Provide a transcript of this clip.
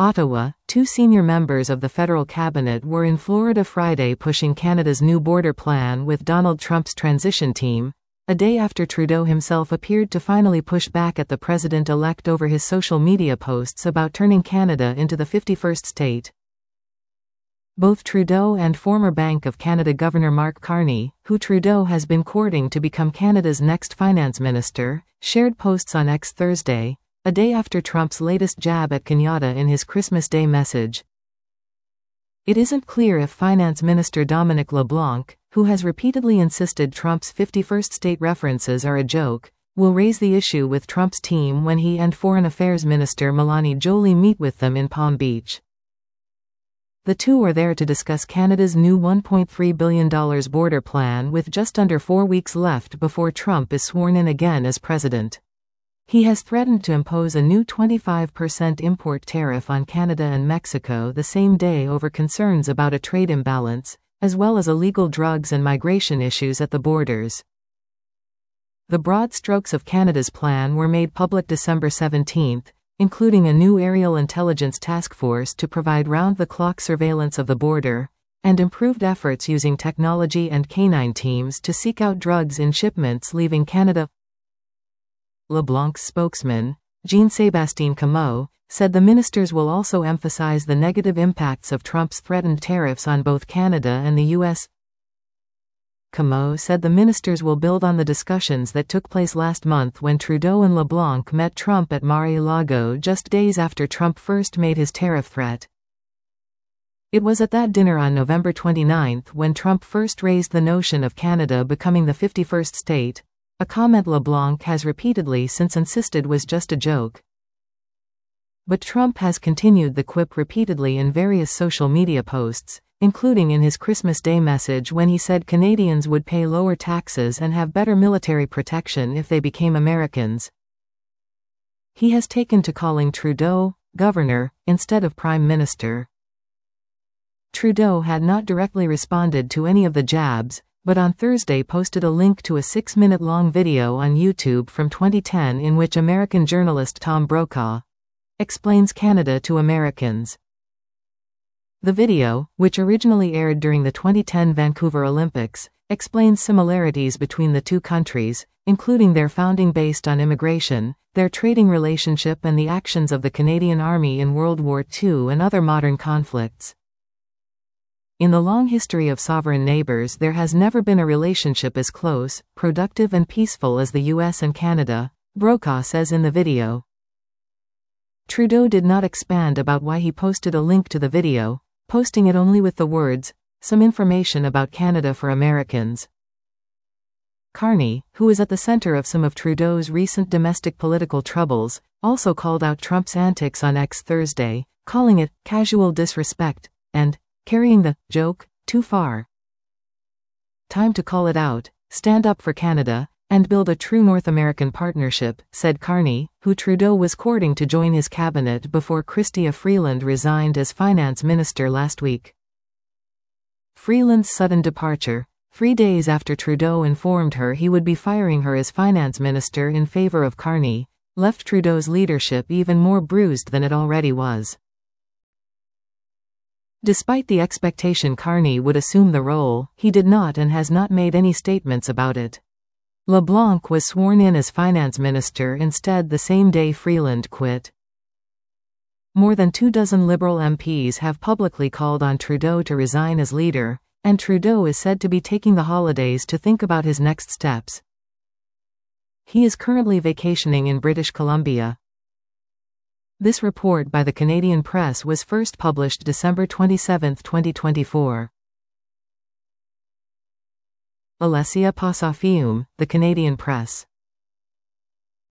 Ottawa. Two senior members of the federal cabinet were in Florida Friday pushing Canada's new border plan with Donald Trump's transition team, a day after Trudeau himself appeared to finally push back at the president-elect over his social media posts about turning Canada into the 51st state. Both Trudeau and former Bank of Canada Governor Mark Carney, who Trudeau has been courting to become Canada's next finance minister, shared posts on X Thursday, a day after Trump's latest jab at Canada in his Christmas Day message. It isn't clear if Finance Minister Dominic LeBlanc, who has repeatedly insisted Trump's 51st state references are a joke, will raise the issue with Trump's team when he and Foreign Affairs Minister Melanie Joly meet with them in Palm Beach. The two are there to discuss Canada's new $1.3 billion border plan with just under 4 weeks left before Trump is sworn in again as president. He has threatened to impose a new 25% import tariff on Canada and Mexico the same day over concerns about a trade imbalance, as well as illegal drugs and migration issues at the borders. The broad strokes of Canada's plan were made public December 17, including a new aerial intelligence task force to provide round-the-clock surveillance of the border, and improved efforts using technology and canine teams to seek out drugs in shipments leaving Canada. LeBlanc's spokesman, Jean-Sébastien Comeau, said the ministers will also emphasize the negative impacts of Trump's threatened tariffs on both Canada and the U.S. Comeau said the ministers will build on the discussions that took place last month when Trudeau and LeBlanc met Trump at Mar-a-Lago just days after Trump first made his tariff threat. It was at that dinner on November 29 when Trump first raised the notion of Canada becoming the 51st state, a comment LeBlanc has repeatedly since insisted was just a joke. But Trump has continued the quip repeatedly in various social media posts, including in his Christmas Day message when he said Canadians would pay lower taxes and have better military protection if they became Americans. He has taken to calling Trudeau governor instead of prime minister. Trudeau had not directly responded to any of the jabs, but on Thursday posted a link to a 6-minute-long video on YouTube from 2010 in which American journalist Tom Brokaw explains Canada to Americans. The video, which originally aired during the 2010 Vancouver Olympics, explains similarities between the two countries, including their founding based on immigration, their trading relationship and the actions of the Canadian Army in World War II and other modern conflicts. In the long history of sovereign neighbors, there has never been a relationship as close, productive and peaceful as the US and Canada, Brokaw says in the video. Trudeau did not expand about why he posted a link to the video, posting it only with the words, "Some information about Canada for Americans." Carney, who is at the center of some of Trudeau's recent domestic political troubles, also called out Trump's antics on X Thursday, calling it casual disrespect and carrying the joke too far. Time to call it out, stand up for Canada, and build a true North American partnership, said Carney, who Trudeau was courting to join his cabinet before Chrystia Freeland resigned as finance minister last week. Freeland's sudden departure, 3 days after Trudeau informed her he would be firing her as finance minister in favor of Carney, left Trudeau's leadership even more bruised than it already was. Despite the expectation Carney would assume the role, he did not and has not made any statements about it. LeBlanc was sworn in as finance minister instead the same day Freeland quit. More than 24 Liberal MPs have publicly called on Trudeau to resign as leader, and Trudeau is said to be taking the holidays to think about his next steps. He is currently vacationing in British Columbia. This report by the Canadian Press was first published December 27, 2024. Alessia Passafiume, The Canadian Press.